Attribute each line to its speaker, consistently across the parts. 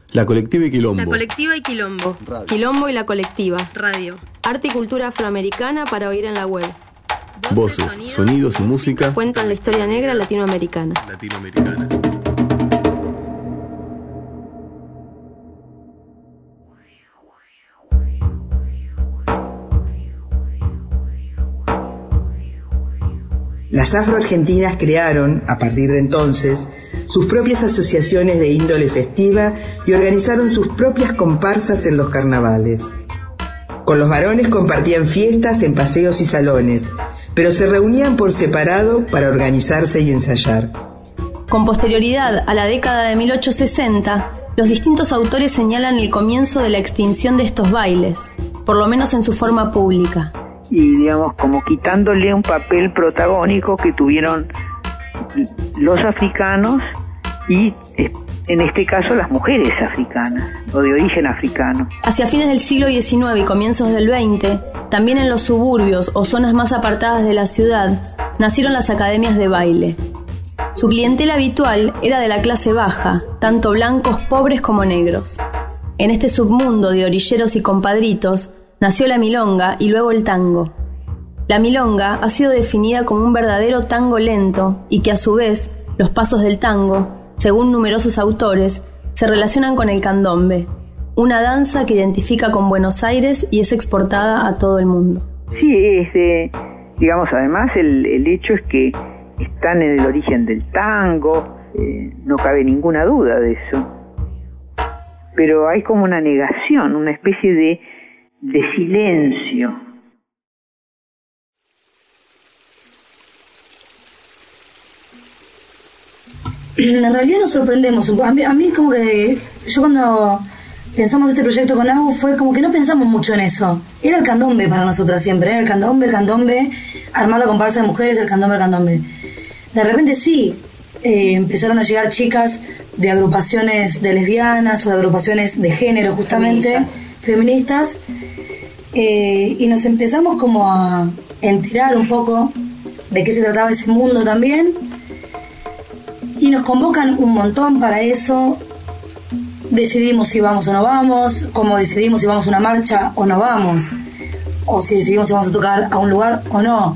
Speaker 1: La Colectiva y Quilombo.
Speaker 2: La Colectiva y Quilombo.
Speaker 1: Radio.
Speaker 3: Quilombo y la Colectiva.
Speaker 2: Radio.
Speaker 3: Arte y cultura afroamericana para oír en la web.
Speaker 1: Voces, sonidos y música.
Speaker 3: Cuentan la historia negra latinoamericana.
Speaker 4: Las afroargentinas crearon, a partir de entonces, sus propias asociaciones de índole festiva y organizaron sus propias comparsas en los carnavales. Con los varones compartían fiestas en paseos y salones, pero se reunían por separado para organizarse y ensayar.
Speaker 5: Con posterioridad a la década de 1860, los distintos autores señalan el comienzo de la extinción de estos bailes, por lo menos en su forma pública.
Speaker 6: Y digamos como quitándole un papel protagónico que tuvieron los africanos y en este caso las mujeres africanas o de origen africano.
Speaker 5: Hacia fines del siglo XIX y comienzos del XX, también en los suburbios o zonas más apartadas de la ciudad, nacieron las academias de baile. Su clientela habitual era de la clase baja, tanto blancos, pobres como negros. En este submundo de orilleros y compadritos, nació la milonga y luego el tango. La milonga ha sido definida como un verdadero tango lento y que a su vez los pasos del tango, según numerosos autores, se relacionan con el candombe, una danza que identifica con Buenos Aires y es exportada a todo el mundo.
Speaker 6: Sí, digamos además el hecho es que están en el origen del tango, no cabe ninguna duda de eso. Pero hay como una negación, una especie de silencio.
Speaker 7: En realidad nos sorprendemos un poco. A mí como que yo cuando pensamos este proyecto con Agu fue como que no pensamos mucho en eso. Era el candombe para nosotras siempre, el candombe, armar la comparsa de mujeres, el candombe. De repente sí, empezaron a llegar chicas de agrupaciones de lesbianas o de agrupaciones de género justamente, feministas. Y nos empezamos como a enterar un poco de qué se trataba ese mundo también, y nos convocan un montón para eso. Decidimos si vamos o no vamos, como decidimos si vamos a una marcha o no vamos, o si decidimos si vamos a tocar a un lugar o no.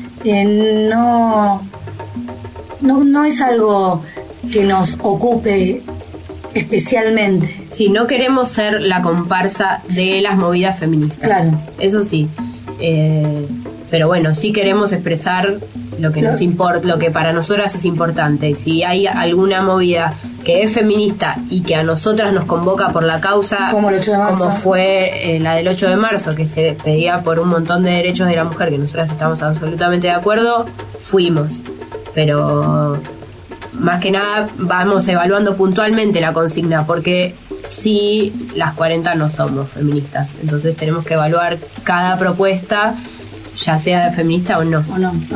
Speaker 7: No es algo que nos ocupe especialmente.
Speaker 8: Sí, no queremos ser la comparsa de las movidas feministas.
Speaker 7: Claro.
Speaker 8: Eso sí. Pero bueno, sí queremos expresar lo que nos importa, lo que para nosotras es importante. Si hay alguna movida que es feminista y que a nosotras nos convoca por la causa,
Speaker 7: como el 8 de marzo,
Speaker 8: como fue la del 8 de marzo, que se pedía por un montón de derechos de la mujer, que nosotras estamos absolutamente de acuerdo, fuimos. Pero más que nada vamos evaluando puntualmente la consigna, porque sí, las 40 no somos feministas, entonces tenemos que evaluar cada propuesta, ya sea de feminista o no.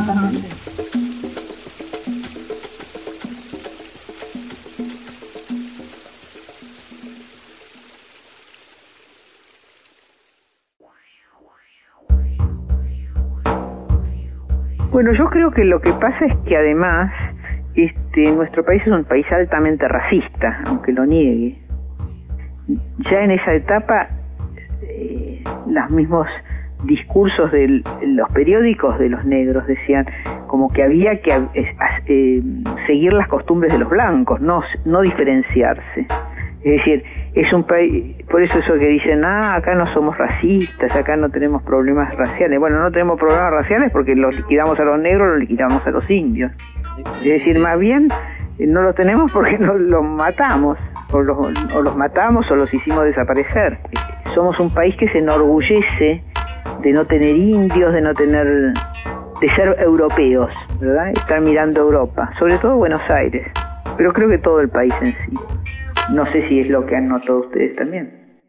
Speaker 6: Bueno, yo creo que lo que pasa es que además nuestro país es un país altamente racista, aunque lo niegue. Ya en esa etapa, los mismos discursos de los periódicos de los negros decían como que había que seguir las costumbres de los blancos, no diferenciarse. Es decir, es un país, por eso que dicen, acá no somos racistas, acá no tenemos problemas raciales. Bueno, no tenemos problemas raciales porque los liquidamos a los negros, los liquidamos a los indios. Es decir, más bien no los tenemos porque los matamos, o los matamos o los hicimos desaparecer. Somos un país que se enorgullece de no tener indios, de ser europeos, ¿verdad? Estar mirando Europa, sobre todo Buenos Aires, pero creo que todo el país en sí. No sé si es lo que han notado ustedes también.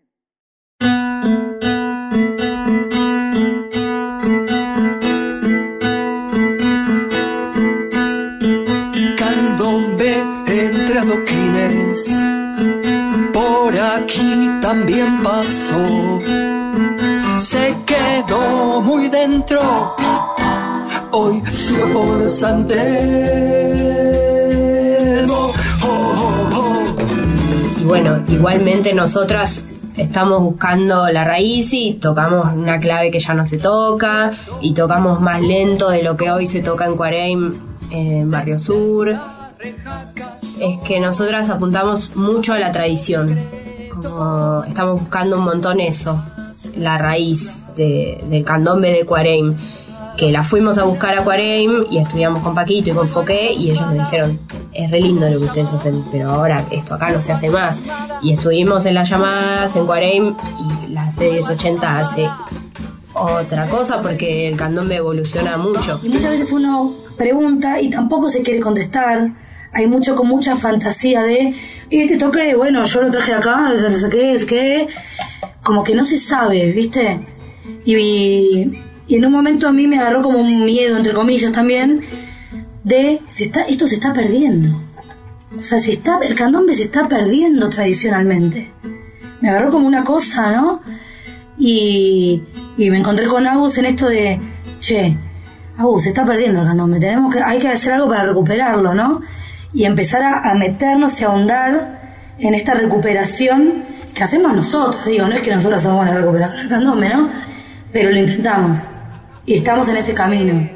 Speaker 9: Candombe entre adoquines, por aquí también pasó. Se quedó muy dentro, hoy sube por San Telmo.
Speaker 8: bueno, igualmente nosotras estamos buscando la raíz y tocamos una clave que ya no se toca y tocamos más lento de lo que hoy se toca en Cuareim, en Barrio Sur. Es que nosotras apuntamos mucho a la tradición, como estamos buscando un montón eso, la raíz del candombe de Cuareim, que la fuimos a buscar a Cuareim y estudiamos con Paquito y con Foqué y ellos nos dijeron, es re lindo lo que ustedes hacen, pero ahora esto acá no se hace más. Y estuvimos en las llamadas en Cuareim y la C1080 hace otra cosa porque el candombe evoluciona mucho.
Speaker 7: Y muchas veces uno pregunta y tampoco se quiere contestar. Hay mucho con mucha fantasía de, y este toque, bueno, yo lo traje de acá, no sé qué, es que como que no se sabe, ¿viste? Y en un momento a mí me agarró como un miedo, entre comillas también, de esto se está perdiendo. O sea, el candombe se está perdiendo tradicionalmente. Me agarró como una cosa, ¿no? Y me encontré con Agus en esto de, che, Agus, se está perdiendo el candombe, hay que hacer algo para recuperarlo, ¿no? Y empezar a meternos y a ahondar en esta recuperación que hacemos nosotros. Digo, no es que nosotros somos la recuperación del candombe, ¿no? Pero lo intentamos y estamos en ese camino.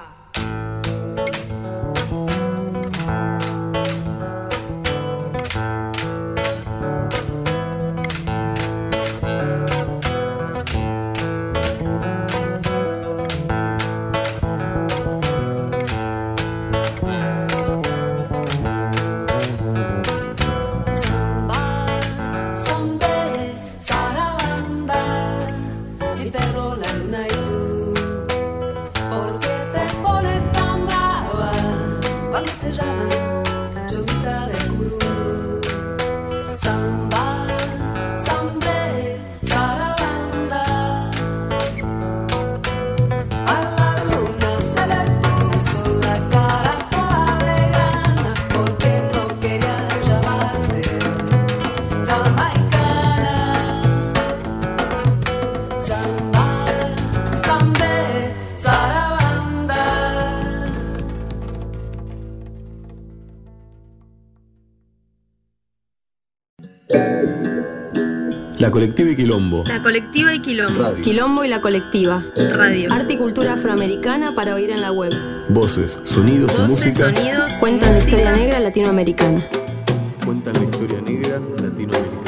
Speaker 1: La colectiva y Quilombo.
Speaker 3: La colectiva y Quilombo.
Speaker 1: Radio.
Speaker 3: Quilombo y la colectiva.
Speaker 8: Radio.
Speaker 3: Arte y cultura afroamericana para oír en la web.
Speaker 1: Voces, sonidos y música.
Speaker 3: Cuentan la historia negra latinoamericana.
Speaker 1: Cuentan la historia negra latinoamericana.